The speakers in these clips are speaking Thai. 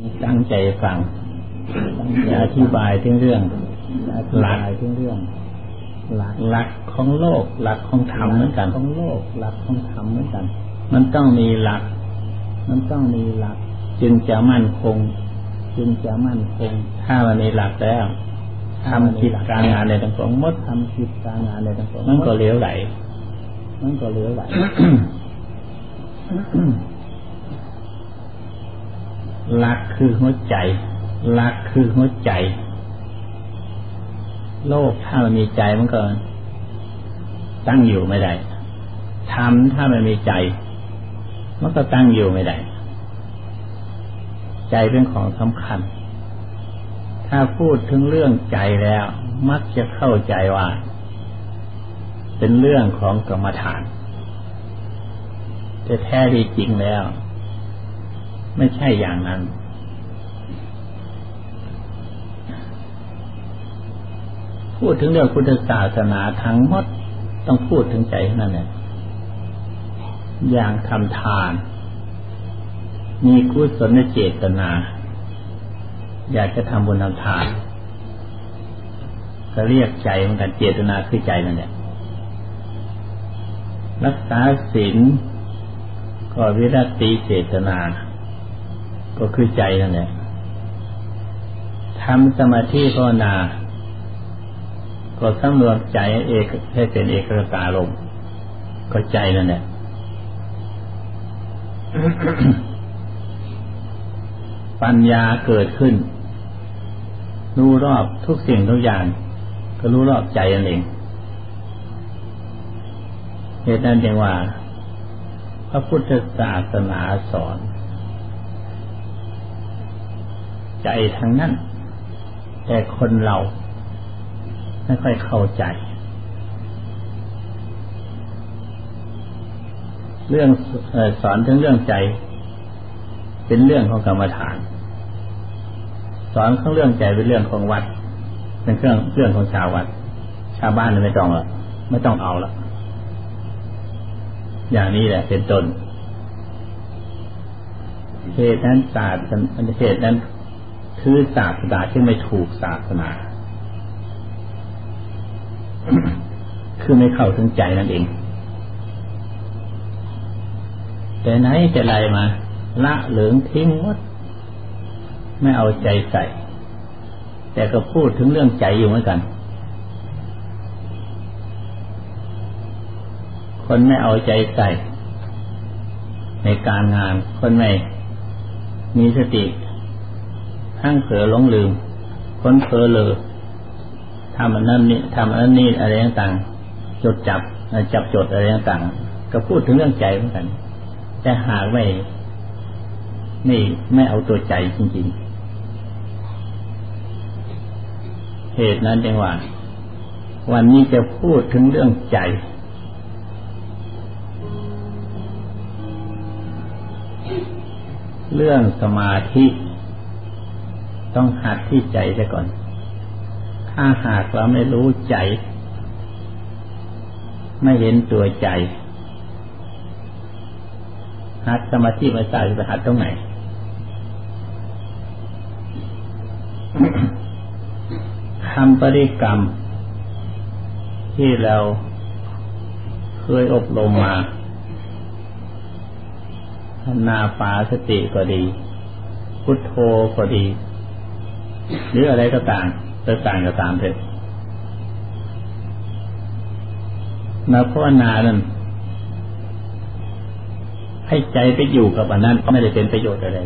ตั้งใจฟังจะอธิบายถึงเรื่องหลักของโลกหลักของธรรมเหมือนกันมันต้องมีหลักจึงจะมั่นคงถ้ามันมีหลักแล้วทำกิจการงานในต่างๆมันก็เหลวไหล หลักคือหัวใจโลกถ้ามันมีใจมันก็ตั้งอยู่ไม่ได้ธรรมถ้ามันมีใจมันก็ตั้งอยู่ไม่ได้ใจเป็นของสำคัญถ้าพูดถึงเรื่องใจแล้วมักจะเข้าใจว่าเป็นเรื่องของกรรมฐานแต่แท้ที่จริงแล้วไม่ใช่อย่างนั้นพูดถึงเรื่องพุทธศาสนาทั้งหมดต้องพูดถึงใจนั่นแหละอย่างทำทานมีกุศลเจตนาอยากจะทำบุญทำทานก็เรียกใจเหมือนกันเจตนาคือใจนั่นแหละรักษาศีลก็วิรัติเจตนาก็คือใจนั่นแหละทำสมาธิภาวนาก็สำรวมใจให้เป็นเอกคตารมณ์ก็ใจนั่นแหละ ปัญญาเกิดขึ้นรู้รอบทุกสิ่งทุกอย่างก็รู้รอบใจนั่นเองเหตุนั้นจึงว่าพระพุทธศาสนาสอนใจทั้งนั้นแต่คนเราไม่ค่อยเข้าใจเรื่องสอนถึงเรื่องใจเป็นเรื่องของกรรมฐานสอนเรื่องใจเป็นเรื่องของวัดเป็นเรื่องของชาววัดชาวบ้านไม่ต้องเอาละอย่างนี้แหละเป็นต้นเหตุนั้นคือศาสนาที่ไม่ถูกศาสนา คือไม่เข้าถึงใจนั่นเองแต่ไหนแต่ไรมาละเหลืองทิ้งหมดไม่เอาใจใส่แต่ก็พูดถึงเรื่องใจอยู่เหมือนกันคนไม่เอาใจใส่ในการงานคนไม่มีสติทั้งเผลอหลงลืมคนเผลอเลยทำอันนั้นนี่อะไรต่างๆจับจดอะไรต่างๆก็พูดถึงเรื่องใจเหมือนกันแต่หากไม่เอาตัวใจจริงๆเหตุนั้นจึงว่าวันนี้จะพูดถึงเรื่องใจเรื่องสมาธิต้องหัดที่ใจซะก่อนถ้าหากเราไม่รู้ใจไม่เห็นตัวใจหัดสมาธิไม่ทราบจะหัดตรงไหน คำปริกรรมที่เราเคยอบรมมานาปาสติก็ดีพุทโธก็ดีหรืออะไรก็ตามก็ตามเถอะมาภาวนานั้นให้ใจไปอยู่กับอันนั้นไม่ได้เป็นประโยชน์อะไร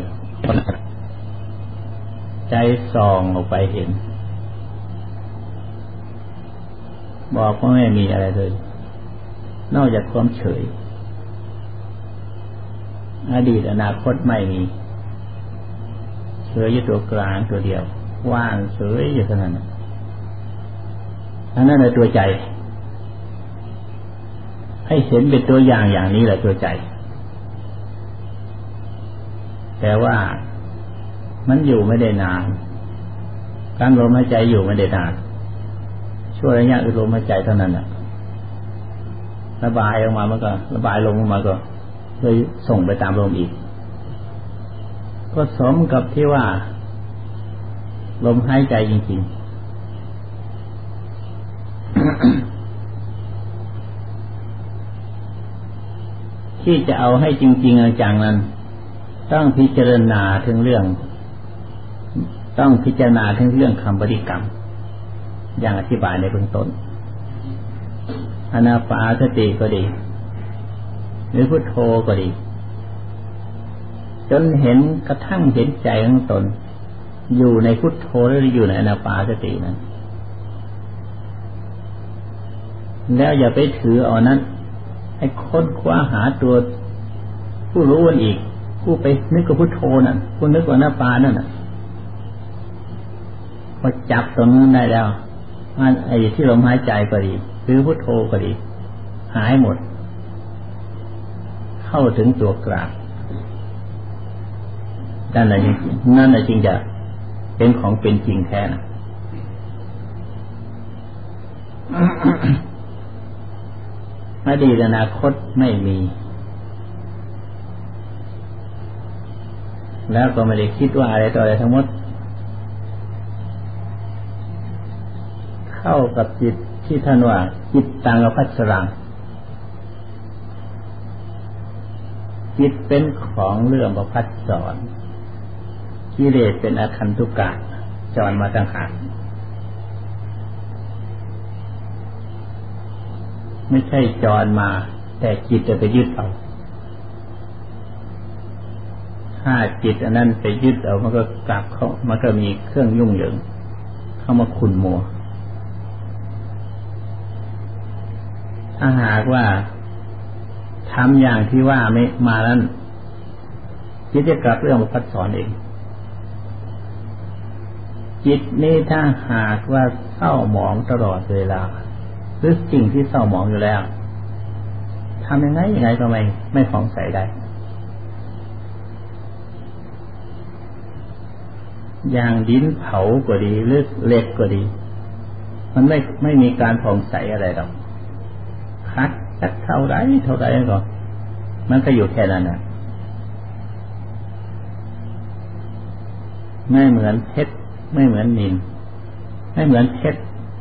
ใจส่องออกไปเห็นบอกว่าไม่มีอะไรเลยนอกจากความเฉยอดีตอนาคตไม่มีเฉยอยู่ตัวกลางตัวเดียวว่างเฉยอยู่เท่านั้นอันนั้นคือตัวใจให้เห็นเป็นตัวอย่างนี้แหละตัวใจแต่ว่ามันอยู่ไม่ได้นานการลมหายใจอยู่ไม่ได้นานช่วงระยะลมหายใจเท่านั้นน่ะระบายออกมามันก็ระบายลงมาก็เลยส่งไปตามลมอีกก็สมกับที่ว่าลมหายใจจริงๆ ที่จะเอาให้จริงๆจังๆนั้นต้องพิจารณาถึงเรื่องคำบริกรรมอย่างอธิบายในเบื้องต้นอานาปานสติก็ดีหรือพุทโธก็ดีจนเห็นกระทั่งเห็นใจของตนอยู่ในพุทโธหรืออยู่ในอานาปานสตินั้นแล้วอย่าไปถือเอานั้นให้ค้นคว้าหาตัวผู้รู้กันอีกผู้ไปนึกกับพุทโธนั่นผู้นึกกับอานาปานนั่นน่ะพอจับตรงนั้นได้แล้วไอ้ที่ลมหายใจก็ดีหรือพุทโธก็ดีหายหมดเข้าถึงตัวกลางนั่นแหละจริงจะเป็นของเป็นจริงแท้นะอดีตอนาคตไม่มีแล้วก็ไม่ได้คิดว่าอะไรต่ออะไรทั้งหมดเข้ากับจิตที่ท่านว่าจิตตังอภัสสรังจิตเป็นของเรื่องประพัดสอนกิเลสเป็นอาคันตุกะจรมาต่างหากไม่ใช่จรมาแต่จิตจะไปยึดเอาถ้าจิตอันนั้นไปยึดเอามันก็กลับเข้ามันก็มีเครื่องยุ่งเหยิงเข้ามาขุ่นมัวถ้าหากว่าทำอย่างที่ว่าไม่มานั้นจิตจะกลับเรื่องประพัดสอนเองจิตนี้ถ้าหากว่าเศร้าหมองตลอดเวลาหรือสิ่งที่เศร้าหมองอยู่แล้วทำยังไงก็ไม่ผ่องใสได้อย่างดินเผาก็ดีหรือเหล็กก็ดีมันไม่มีการผ่องใสอะไรหรอกคัดสักเท่าไรก็มันก็อยู่แค่นั้นน่ะไม่เหมือนเพชรไม่เหมือนนิลไม่เหมือนเพชร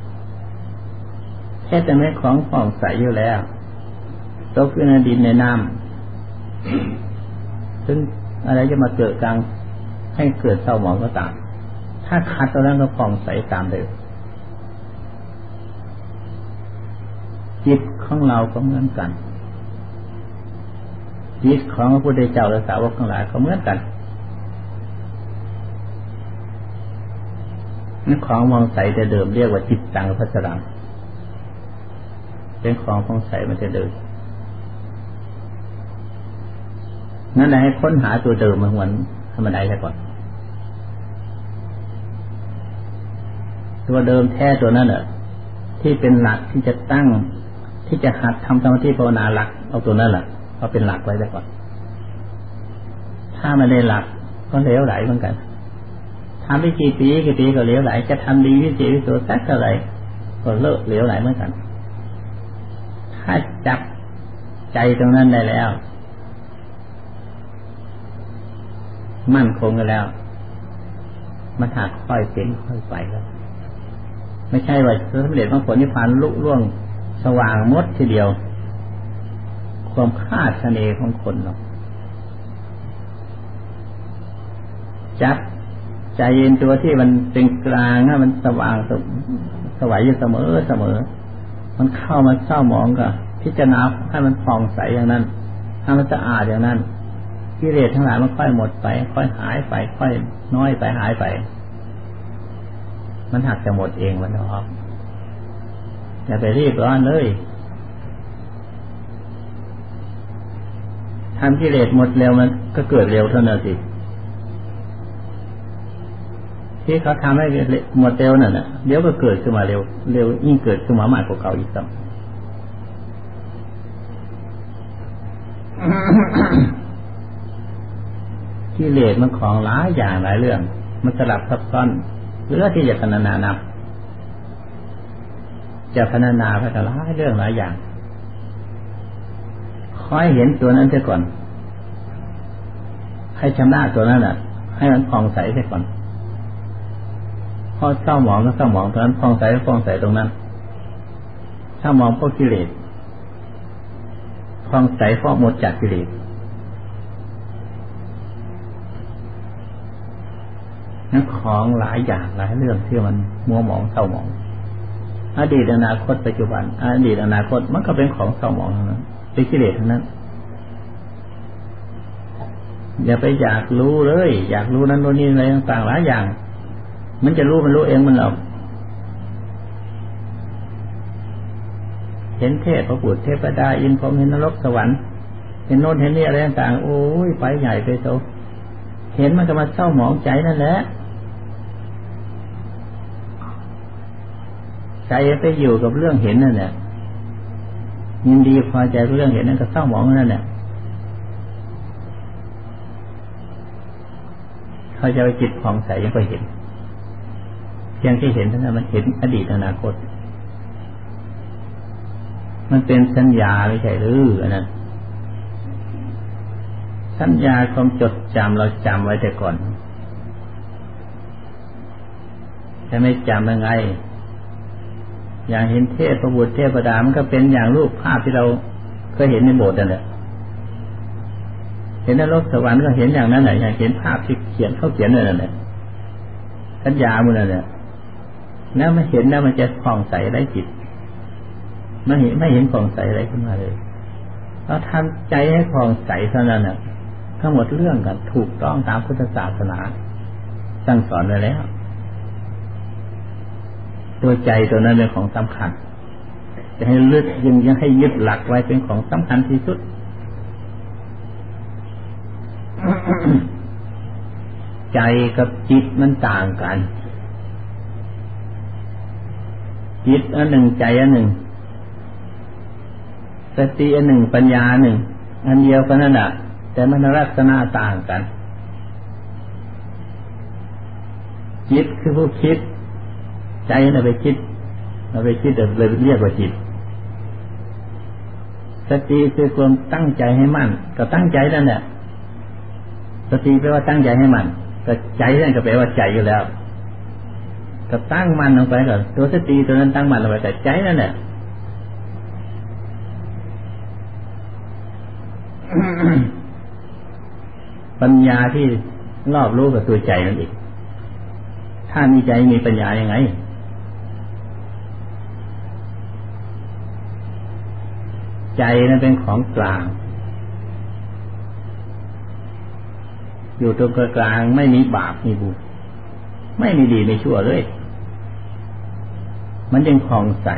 แต่ไม่ของผ่องใสอยู่แล้วตกอยู่ในดินในน้ำซึ่งอะไรจะมาเกิดกลางให้เกิดเศร้าหมองก็ตามถ้าคัดตัวนั้นก็ผ่องใสตามเดิมจิตของเราก็เหมือนกันจิตของพระพุทธเจ้าและสาวกทั้งหลายก็เหมือนกันนี่ของผ่องใสแต่เดิมเรียกว่าจิตตังอภัสสรังเป็นของผ่องใสมันจะเดิมนั่นแหละให้ค้นหาตัวเดิมมาเหมือนธรรมดาแค่ก่อนตัวเดิมแท้ตัวนั้นที่เป็นหลักที่จะตั้งที่จะหัดทำสมาธิภาวนาหลักเอาตัวนั้นเอาเป็นหลักไว้ได้ก่อนถ้าไม่ได้หลักก็เหลวไหลเหมือนกันทำไปกี่ปีก็เหลวไหลจะทำดีวิเศษวิโสสักเท่าไหร่ก็เลิกเหลวไหลเหมือนกันถ้าจับใจตรงนั้นได้แล้วมั่นคงกันแล้วมันหากค่อยเป็นค่อยไปแล้วไม่ใช่ว่าสำเร็จมรรคผลนิพพานลุล่วงสว่างหมดทีเดียวความคาดคะเนของคนหรอกจับใจเย็นตัวที่มันเป็นกลางนะมันสว่างสวัยอยู่เสมอมันเข้ามาเศร้าหมองก็พิจารณาให้มันผ่องใสอย่างนั้นให้มันสะอาดอย่างนั้นกิเลสทั้งหลายมันค่อยหมดไปค่อยหายไปค่อยน้อยไปหายไปมันหักจะหมดเองมันหรอกอย่าไปรีบร้อนเลยทำกิเลสหมดเร็วมันก็เกิดเร็วเท่านั้นสิที่เขาทำให้หมดเร็วนั่นน่ะเดี๋ยวก็เกิดขึ้นมาเร็วยิ่งเกิดขึ้นมามากกว่าเก่าอีกต่อ กิเลสมันของหลายอย่างหลายเรื่องมันสลับซับซ้อนเพื่อที่จะพรรณนานับจะพรรณนาไปกับหลายเรื่องหลายอย่างคอยเห็นตัวนั้นเสียก่อนให้ชำระตัวนั้นให้มันผ่องใสไปก่อนพอเศร้าหมองก็เศร้าหมองตรงนั้นผ่องใสก็ผ่องใสตรงนั้นเศร้าหมองเพราะกิเลสผ่องใสเพราะหมดจากกิเลสนั่นของหลายอย่างหลายเรื่องที่มันมัวหมองเศร้าหมองอดีตอนาคตปัจจุบันอดีตอนาคตมันก็เป็นของเศร้าหมองทั้งนั้นเป็นกิเลสทั้งนั้นอย่าไปอยากรู้เลยอยากรู้นั้นโน่นนี่อะไรต่างๆหลายอย่างมันจะรู้มันรู้เองมันหรอกเห็นเทพพระบุตรเทพดาอินพรหมเห็นนรกสวรรค์เห็นโน่นเห็นนี่อะไรต่างๆโอ้ยไปใหญ่ไปโตเห็นมันก็มาเศร้าหมองใจนั่นแหละใจไปอยู่กับเรื่องเห็นนั่นแหละยินดีพอใจกับเรื่องเห็นนั่นก็เศร้าหมองนั่นแหละเขาจะไปจิตผ่องใสยังก็เห็นเพียงที่เห็นเท่านั้นมันเห็นอดีตอนาคตมันเป็นสัญญาไม่ใช่หรืออันนั้นสัญญาความจดจำเราจำไว้แต่ก่อนจะไม่จำยังไงอย่างเห็นเทพบุตรเทพดามันก็เป็นอย่างรูปภาพที่เราเคยเห็นในโบสถ์นั่นแหละเห็นนรกสวรรค์ก็เห็นอย่างนั้นแหละอย่างเห็นภาพที่เขียนเขาเขียนนั่นแหละสัญญามันนั่นแหละแล้วมันเห็นแล้วมันจะผ่องใสได้จิตไม่เห็นผ่องใสอะไรขึ้นมาเลยเราทำใจให้ผ่องใสเท่านั้นน่ะทั้งหมดเรื่องกันถูกต้องตามพุทธศาสนาสั่งสอนไว้แล้วตัวใจตัวนั้นเป็นของสำคัญจะให้ลึกยังให้ยึดหลักไว้เป็นของสำคัญที่สุด ใจกับจิตมันต่างกันจิตอันหนึ่งใจอันหนึ่งสติอันหนึ่งปัญญาหนึ่งอันเดียวกันนั่นแหละแต่มันลักษณะต่างกันจิตคือผู้คิดใจน่ะไปคิดเราไปคิดเลยเรียกว่าจิตสติคือความตั้งใจให้มั่นก็ตั้งใจนั่นแหละสติแปลว่าตั้งใจให้มั่นแต่ใจนั่นก็แปลว่าใจอยู่แล้วก็ตั้งมั่นลงไปก่อนตัวสติตัวนั้นตั้งมั่นลงไปแต่ใจนั่นแหละ ปัญญาที่รอบรู้กับตัวใจนั่นเองถ้ามีใจมีปัญญายังไงใจนั้นเป็นของกลางอยู่ตรงกลางไม่มีบาปมีบุญไม่มีดีไม่ชั่วเลยมันยังผ่องใส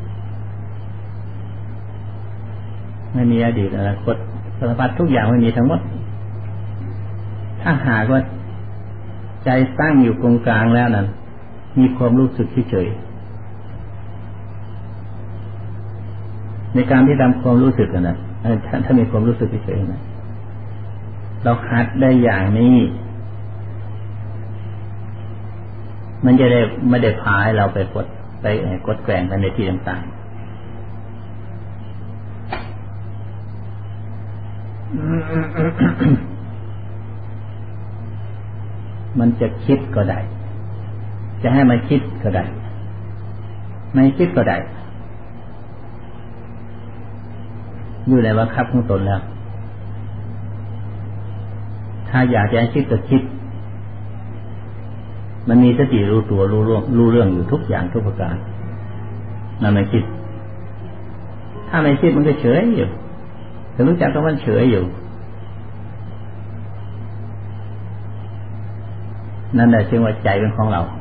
ไม่มีอดีตอนาคตสารพัดทุกอย่างไม่มีทั้งหมดถ้าหากว่าใจตั้งอยู่ตรงกลางแล้วนั้นมีความรู้สึกเฉยในการที่ทำความรู้สึกนะถ้ามีความรู้สึกเฉยๆนะเราหัดได้อย่างนี้มันจะได้ไม่ได้พาให้เราไปกดแกว่งไปในที่ต่างๆ มันจะคิดก็ได้จะให้มันคิดก็ได้ไม่คิดก็ได้อยู่ในบังคับของตนแล้วถ้าอยากจะคิดก็คิดมันมีสติรู้ตัวรู้เรื่องอยู่ทุกอย่างทุกประการนั่นไม่คิดถ้าไม่คิดมันก็เฉยอยู่แต่รู้จักก็มันเฉยอยู่นั่นแหละจึงว่าใจเป็นของเรา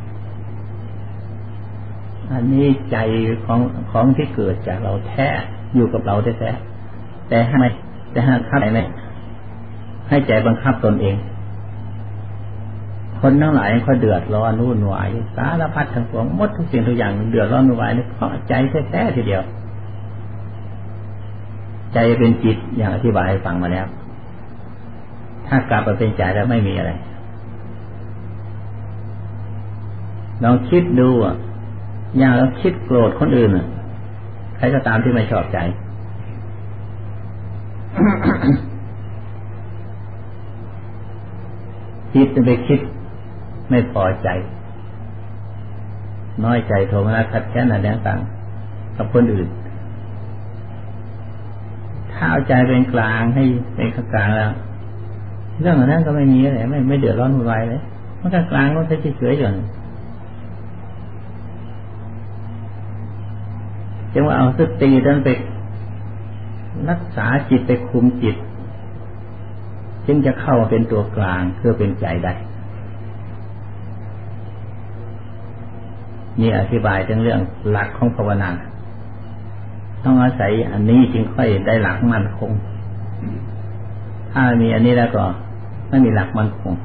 อันนี้ใจของที่เกิดจากเราแท้อยู่กับเราแท้แต่ให้ไม่แต่ห้ามขับไม่ให้ใจบังคับตนเองคนทั้งหลายเขาเดือดร้อนวุ่นวายสารพัดทั้งปวงหมดทุกสิ่งทุกอย่างเดือดร้อนวุ่นวายเพราะใจแท้ๆทีเดียวใจเป็นจิตอย่างอธิบายให้ฟังมาแล้วถ้ากลับมาเป็นใจแล้วไม่มีอะไรลองคิดดูอย่างเราคิดโกรธคนอื่นใครก็ตามที่ไม่ชอบใจ จจิตจะไปคิดไม่พอใจน้อยใจโทมนัสขัดแย้งอะไรต่างๆกับคนอื่นถ้าเอาใจเป็นกลางให้เป็นกลางแล้วเรื่องนั้นก็ไม่มีอะไรไม่เดือดร้อนวุ่นวายเลยมันก็กลางมันเฉยๆอยู่จึงว่าเอาสตินั้นไปรักษาจิตไปคุมจิตจึงจะเข้ามาเป็นตัวกลางเพื่อเป็นใจได้นี่อธิบายถึงเรื่องหลักของภาวนาต้องอาศัยอันนี้จึงค่อยได้หลักมั่นคงถ้ามีอันนี้แล้วก็ไม่มีหลักมั่นคง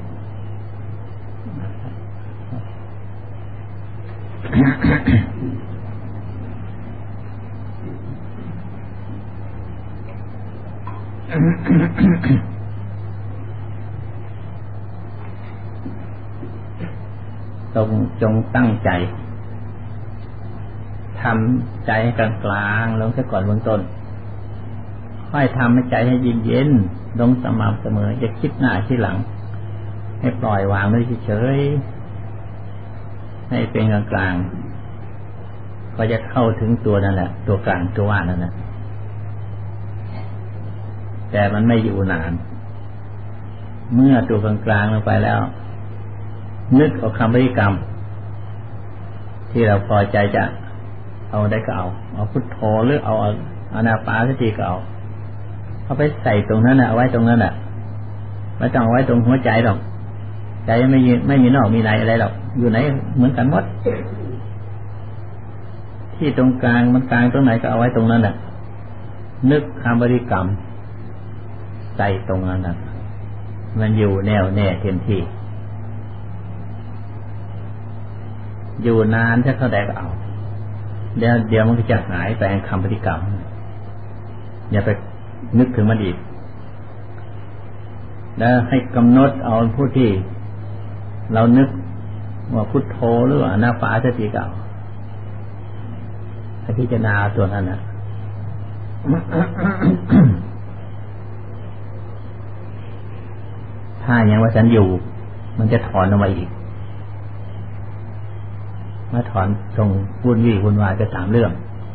จงตั้งใจทำใจให้กลางๆลงซะก่อนเบื้องต้นค่อยทำให้ใจให้เย็นๆลงสม่ำเสมออย่าคิดหน้าคิดหลังให้ปล่อยวางไว้เฉยๆให้เป็นกลางๆก็จะเข้าถึงตัวนั่นแหละตัวกลางตัวว่างนั่นแหละแต่มันไม่อยู่นานเมื่อตัวกลางๆลงไปแล้วนึกเอาคำบริกรรมที่เราพอใจจะเอาได้ก็เอาพุทโธหรือเอาอานาปานสติก็เอาไปใส่ตรงนั้นน่ะไว้ตรงนั้นน่ะไม่ต้องไว้ตรงหัวใจหรอกใจไม่มีนอกมีในอะไรหรอกอยู่ไหนเหมือนกันหมดที่ตรงกลางมันกลางตรงไหนก็เอาไว้ตรงนั้นน่ะนึกคำบริกรรมใส่ตรงนั้นน่ะมันอยู่แน่วแน่เต็มที่อยู่นานถ้าเท่าใดก็เอาเดี๋ยวมันก็จะหายไปคำปฏิกรรมอย่าไปนึกถึงมันอีกแล้วให้กำหนดเอาผู้ที่เรานึกว่าพุทโธหรือว่าอานาปานสติก็เอาให้พิจารณาตัวนั้นนะ ถ้ายังว่าฉันอยู่มันจะถอนออกมาอีกมาถอนตรงวุ่นวายไป3เรื่อง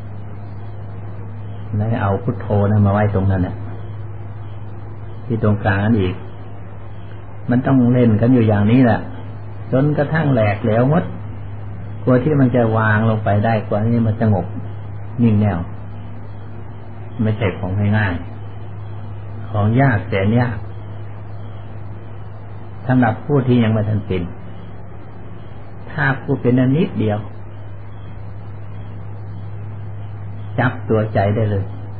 แล้วเอาพุทโธนั้นมาไว้ตรงนั้นน่ะที่ตรงกลางนั้นอีกมันต้องเล่นกันอยู่อย่างนี้แหละจนกระทั่งแหลกแล้วหมดกว่าที่มันจะวางลงไปได้กว่านี้มันสงบนิ่งแน่วไม่ใช่ของง่ายๆของยากแสนยากสำหรับผู้ที่ยังไม่ทันเป็นถ้าผู้เป็นนิดเดียวจับตัวใจได้เลย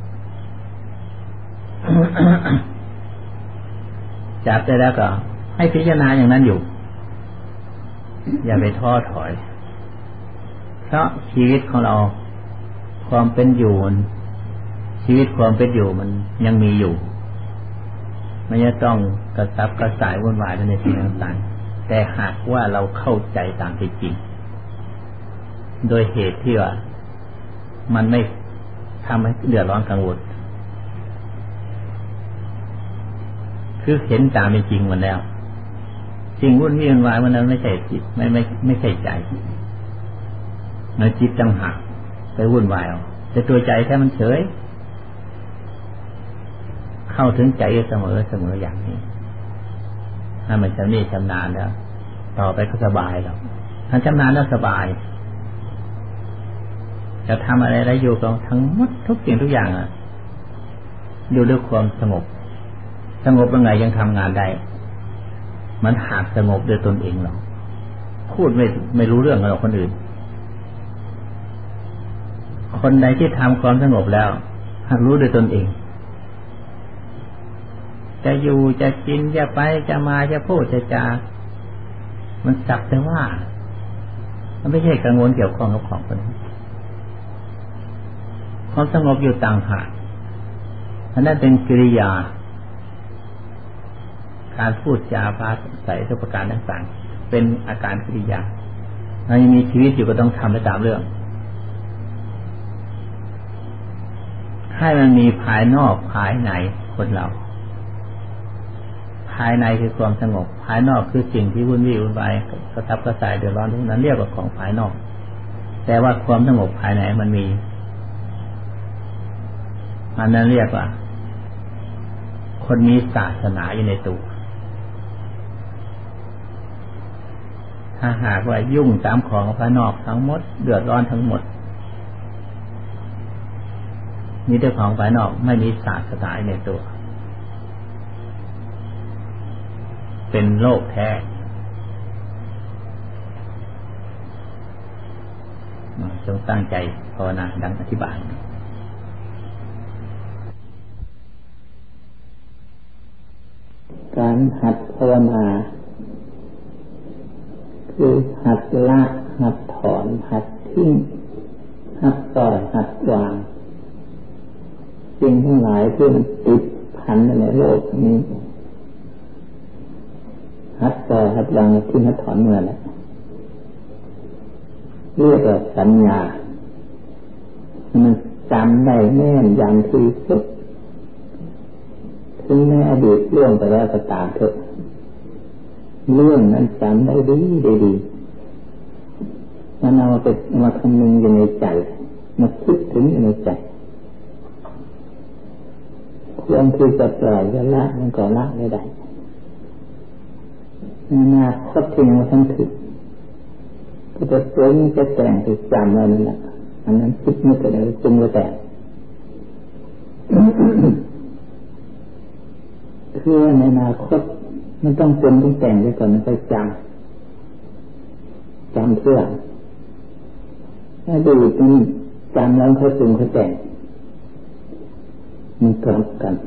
จับได้แล้วก็ให้พิจารณาอย่างนั้นอยู่อย่าไปท้อถอยเพราะชีวิตของเราความเป็นอยู่ชีวิตความเป็นอยู่มันยังมีอยู่ไม่จะต้องกระสับกระส่ายวุ่นวายในสิ่งต่างๆแต่หากว่าเราเข้าใจตามที่จริงโดยเหตุที่ว่ามันไม่ทำให้เดือดร้อนกังวลคือเห็นตามเป็นจริงมันแล้วจริงวุ่นวายมันนั้นไม่ใช่จิตไม่ใช่ใจมันจิตจังหักไปวุ่นวายเอาแต่ตัวใจแค่มันเฉยเข้าถึงใจเสมออย่างนี้ถ้ามันชำนิชำนาญแล้วต่อไปก็สบายหรอกถ้าชำนาญแล้วสบายจะทำอะไรอยู่ก็ทั้งหมดทุกสิ่งทุกอย่างอยู่ด้วยความสงบยังไงยังทำงานได้มันหากสงบด้วยตนเองหรอกพูดไม่รู้เรื่องกับคนอื่นคนใดที่ทำความสงบแล้วหากรู้ด้วยตนเองจะอยู่จะกินจะไปจะมาจะพูดจะจามันสักแต่ว่ามันไม่ใช่กังวลเกี่ยวข้องกับของคนอื่นความสงบอยู่ต่างหากอันนั้นเป็นกิริยาการพูดจาภาษาใส่ทุกประการต่างๆเป็นอาการกิริยาเรายังมีชีวิตอยู่ก็ต้องทำไปตามเรื่องให้มันมีภายนอกภายในคนเราภายในคือความสงบภายนอกคือสิ่งที่วุ่นวี่วุ่นวายกระทับกระส่ายเดือดร้อนทุกนั้นเรียกว่าของภายนอกแต่ว่าความสงบภายในมันมีอันนั้นเรียกว่าคนมีศาสนาอยู่ในตัวถ้าหากว่ายุ่งตามของภายนอกทั้งหมดเดือดร้อนทั้งหมดมีแต่ของภายนอกไม่มีศาสนาในตัวเป็นโลกแท้จงตั้งใจภาวนาดังอธิบายการหัดภาวนาคือหัดละหัดถอนหัดทิ้งหัดปล่อยหัดวางสิ่งทั้งหลายที่มันติดพันในโลกนี้หัดปล่อยหัดวางทิ้งหัดถอนเมื่อไหร่เรียกว่าสัญญามันจำได้แน่นอย่างที่สุดถึงแม้อดีตล่วงไปแล้วก็ตามเถอะเรื่องนั้นจำได้ดีมันเอามาคำนึงอยู่ในใจมาคิดถึงอยู่ในใจควรที่จะปล่อยจะละมันก็ละไม่ได้อนาคตที่ยังไม่ทันถึงก็จะปรุงจะแต่งจะจำอะไรนั่นแหละอันนั้นคิดไม่เกิดอะไรปรุงจะแต่งคือในอนาคตมันต้องปรุงต้องแต่งไว้ก่อนมันค่อยจำเพื่อถ้าดูมันจำแล้วค่อยปรุงค่อยแต่งมันกลับกัน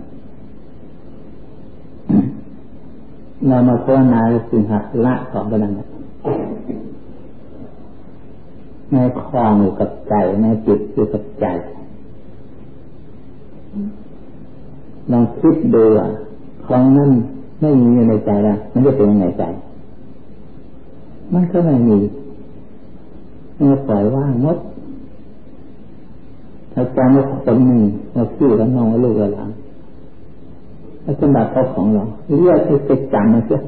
เรามาภาวนาจึงหักละของกันนั้นในคลองอยู่กับใจในจิตอยู่กับใจลองคิดดูของนั้นไม่มีในใจแล้วมันจะเป็นยังไงใจมันก็ไม่มีเมื่อปล่อยว่างหมดถ้าจำว่าคนหนึ่งเราพี่แล้วน้องลูกหลานแล้วสมบัติเขาของเราเรียกให้ไปจำมันเสีย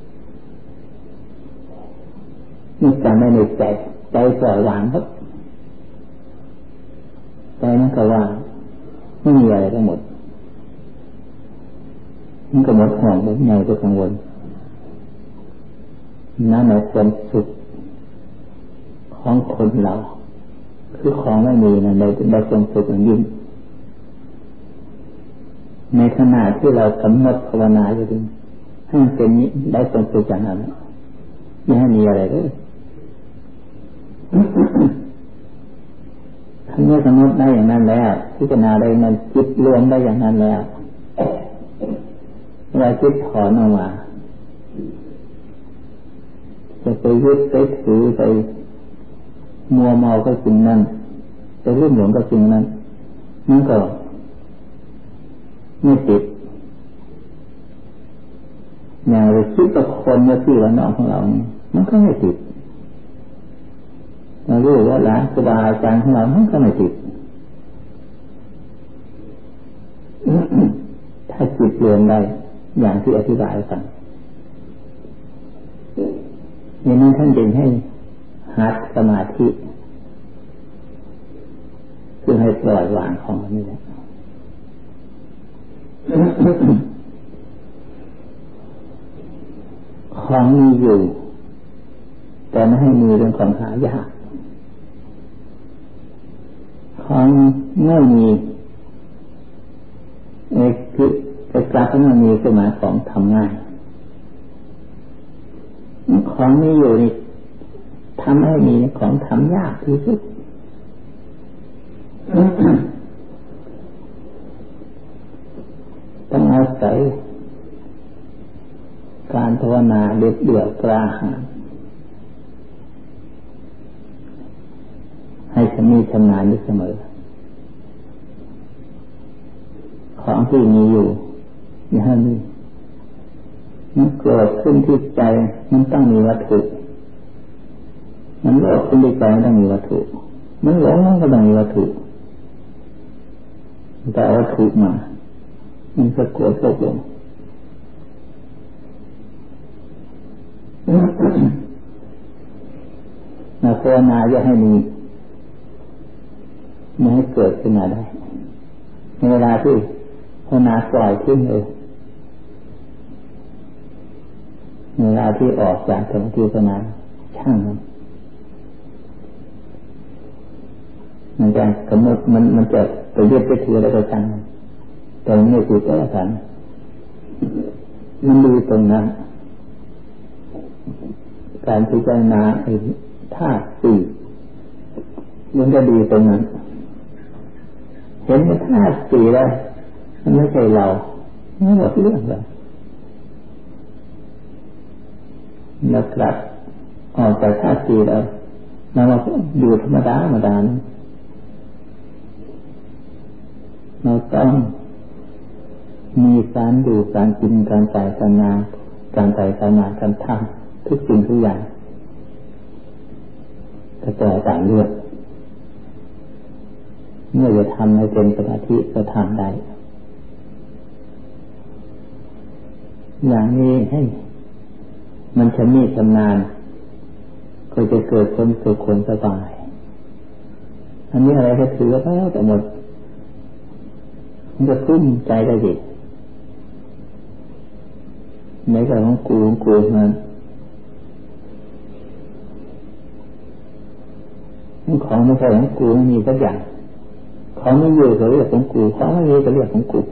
นี่จำไม่ในใจใจปล่อยวางครับใจนั้นก็ว่างไม่มีอะไรทั้งหมดมันก็หมดห่วงหมดใหญ่ก็กังวลนั่นแหละความสุขของคนเราคือของไม่มีนะได้ความสุขอย่างยิ่งในขณะที่เรากำหนดภาวนาอยู่ดีให้มันเป็นนี้ได้ความสุขอย่างนั้นไม่ให้มีอะไรเลยถ้าเมื่อกำหนดได้อย่างนั้นแล้วพิจารณาได้มันจิตรวมได้อย่างนั้นแล้วเราจิตถอนออกมาจะไปยึดไปถือไปมัวเมาก็จริงนั่นไปรุ่มหลงก็จริงนั้นมันก็ไม่ติดอย่างเราคิดกับคนว่าพี่ว่าน้องของเรามันก็ไม่ติดเรารู้ว่าหลานครูบาอาจารย์ของเรามันก็ไม่ติดถ้าจิตเรียนได้อย่างที่อธิบายกันอย่างนั้นท่านจึงให้หัดสมาธิคือให้ปล่อยวางของมันนี่แหละของมีอยู่แต่ไม่ให้มีเรื่องของหายากของไม่มีคือจะกลับมามีขึ้นมาของทำง่ายของมีอยู่นี่ทำให้มีของทำยากที่สุดต้องอาศัยการภาวนาเด็ดเดี่ยวกล้าหาญให้ชำนาญอยู่เสมอของที่มีอยู่อย่าให้มีมันเกิดขึ้นที่ใจมันต้องมีวัตถุมันโลภขึ้นที่ใจมันต้องมีวัตถุมันหลงมันก็ต้องมีวัตถุแต่วัตถุมามันจะโกรธโลภภาวนาอย่าให้มีไม่ให้เกิดขึ้นมาได้ในเวลาที่ภาวนาปล่อยทิ้งเลยในเวลาที่ออกจากสมาธิภาวนาช่างมันจะสมมติมันจะไปยึดไปถือแล้วก็ช่างแต่ไม่ติดก็แล้วกันมันดีตรงนั้นการพิจารณาธาตุสี่มันก็ดีตรงนั้นเห็นว่าธาตุสี่แล้วมันไม่ใช่เราไม่หมดเรื่องเลยเรากลับออกจากธาตุสี่แล้วเราอยู่ธรรมดาเราต้องมีการดูการกินการจ่ายการงานการไปการมาการทำทุกสิ่งทุกอย่างกระจายต่างเรื่องเมื่อจะทำให้เป็นสมาธิก็ทำได้อย่างนี้ให้มันชำนิชำนาญก็จะเกิดความสุขความสบายอันนี้อะไรก็ถือแล้วแต่หมดมันจะคุ้มใจได้ดิในการของกูมันของไม่ใช่ของกูมีสักอย่างของไม่อยู่ก็เรียกของกูของไม่มีก็เรียกของกู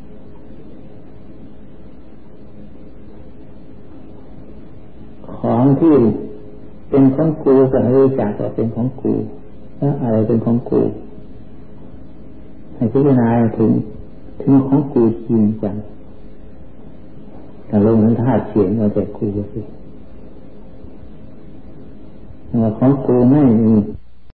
ของที่เป็นของกูก็ให้รู้จักว่าเป็นของกูแล้วอะไรเป็นของกูให้พิจารณาถึงของกูจริงจังแต่ลงนั้นธาตุเสียงเราแต่กูสิของกูไม่มี